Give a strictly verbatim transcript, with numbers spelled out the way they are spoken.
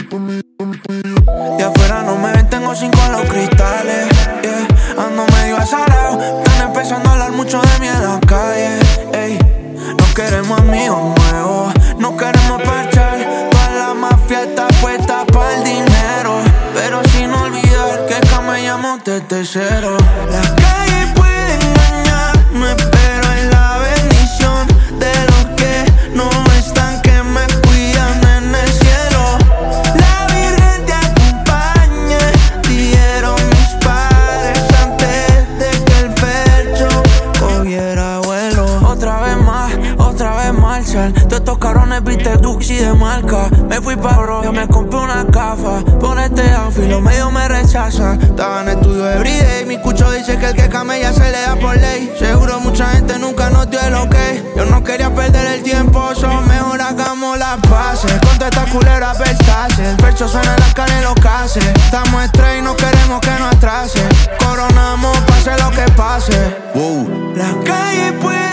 Y afuera no me ven, tengo cinco en los cristales, yeah. Ando medio azarado, están empezando a hablar mucho de mí en la calle, ey. No queremos amigos nuevos, no queremos parchar. Toda la mafia está puesta para el dinero, pero sin olvidar que camellamos desde cero. La calle puede engañarme, pero es la bendición de los que no están, que me cuidan en el cielo. La Virgen te acompañe, dijeron mis padres antes de que el pecho cogiera vuelo. Otra vez más, otra vez Marshall. Todos estos cabrones viste Duxi de marca. Me fui pa' bro, yo me compré una gafa. Por este outfit los medios me rechazan. Estaba en estudio everyday. Mi cucho dice que el que camella se le da por ley. Seguro mucha gente nunca nos dio el ok. Yo no quería perder el tiempo, so mejor hagamos las paces. Con toda esta culera pestace. El pecho suena en las caras y los cases. Estamos estrés y no queremos que nos atrase. Coronamos, pase lo que pase. Wow. La calle puede